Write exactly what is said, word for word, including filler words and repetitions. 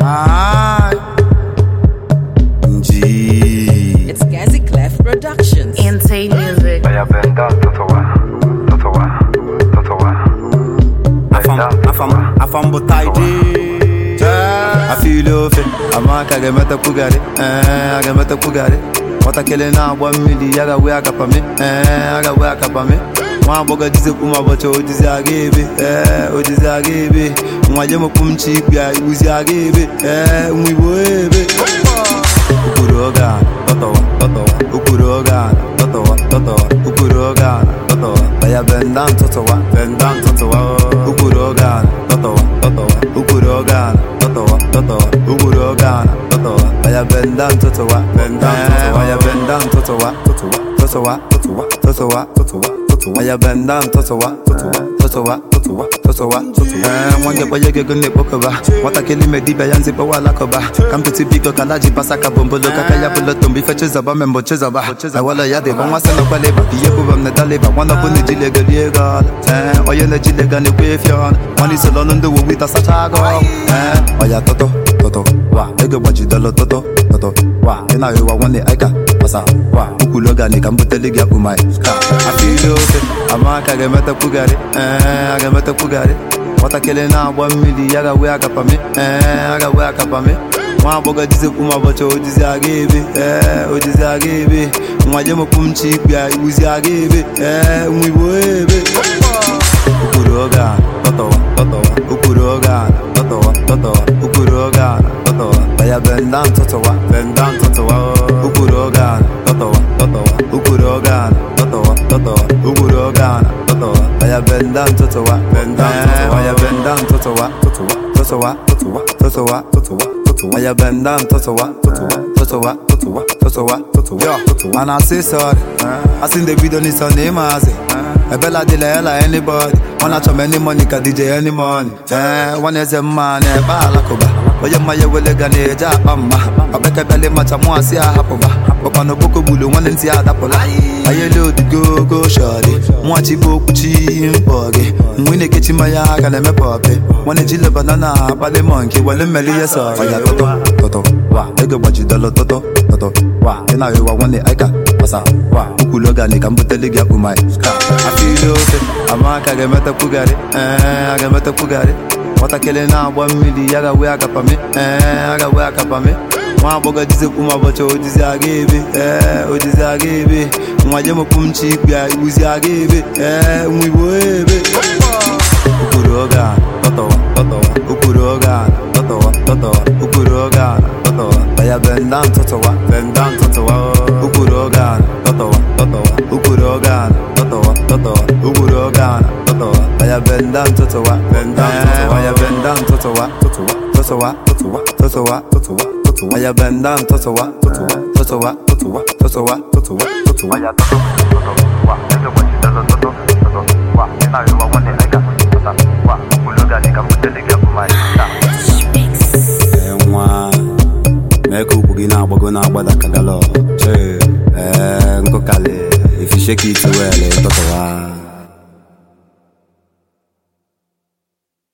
Aye. G. It's Gazi Clef Productions. Insane music. I bend down to the one, to the one, to the one. Afam, afam, afam botaide. I feel your fit. I'm a kagamata pugari. I got meta pugari. What I kill now, one million. I got work up on me. I got work up on me. One boga dize kuma bacho dize agebe. Eh, o dize agebe. Mwaje mo kumchi pia uzi agebe. Eh, umwiboebe. Ukuroga, totowa, totowa. Ukuroga, totowa, totowa. Ukuroga, totowa. Baya bendan totowa, bendan totowa. Ukuroga, totowa, totowa. Ukuroga, totowa, totowa. Ukuroga, totowa. Baya bendan totowa, bendan totowa. Baya bendan totowa, totowa, totowa, totowa, totowa, totowa. Aya bendan totowa, totowa, totowa, totowa, totowa. Eh, wange boye gege bokoba. Wata keli me dibe yanzi pa wala koba. Kampiti biko kalaji pasaka bombolo kakaya bulo tombi feche zaba membo chezaba. Awala ya de bon wasana kwaleba. Iye kubam ne daleba. Wana buni jile geliega. Eh, oye ne jile gane kwefion. Money solo ndo wo wita sachago. Eh, oya toto, toto, wa. Ege waji dolo toto, toto, wa. Ina yewa wane aika. Wasa, wa. Ukuloga ni kambuteli gya umai. I feel okay. I'm a kagamata pugari. Eh, I got meta pugari. What I kill now, one million. I got work up on me. Eh, I got work up on me. One boga dize kuma bacho dize agebe. Eh, o dize agebe. Mwaje mo kumchi pia uzi agebe. Eh, umwiboebe. Ukuroga, totowa, totowa. Ukuroga, totowa, totowa. Ukuroga, totowa. Baya bendan totowa, bendan totowa. Ukuroga, totowa, totowa. Ukuroga, totowa, totowa. Ukuroga, totowa. Baya bendan totowa, bendan totowa. Baya bendan totowa, totowa, totowa, totowa, totowa, totowa. Baya bendan totowa, totowa, totowa, totowa, totowa, totowa. And I say sorry. I seen the video, need some name, I say. I bella de la anybody. Wanna try many money, can D J any money. Eh, one is a man, eh, balakoba. Oye maya wele gane ja bamba. Abeka bele macha mo asia hapoba. Papa no boko bulu one nti adapola. Aye lo di go go shawty. Mo achi boku chi mpoge. Mwine kechi maya kana me pope. One jile banana bale monkey wale meli yesa. Aya toto toto wa. Ege waji dolo toto toto wa. Ina yewa one aika. Wasa wa. Ukuloga ni kambuteli gya umai. I feel okay. I'm a kagamata pugari. Eh, I got meta pugari. What I kill now, one million. I got work up on me. Eh, I got work up on me. One boga dize kuma bacho dize agebe. Eh, o dize agebe. Mwaje mo kumchi pia uzi agebe. Eh, umwiboebe. Ukuroga, totowa, totowa. Ukuroga, totowa, totowa. Ukuroga, totowa. Baya bendan totowa, bendan totowa. Ukuroga, totowa, totowa. Ukuroga, totowa, totowa. Ukuroga, totowa. Baya bendan totowa, bendan totowa. Baya bendan totowa, totowa, totowa, totowa, totowa, totowa. Baya bendan totowa, totowa, totowa, totowa, totowa, totowa, totowa. Baya toto, toto, wa. Ege waji dolo toto, toto, wa. Ina yewa wane aika. Wasa, wa. Ukuloga ni kambuteli gya umai. Eh, mwa. Meku bugina abogo na abada kagalo. Che, eh, nkokale. If you shake it well, totowa.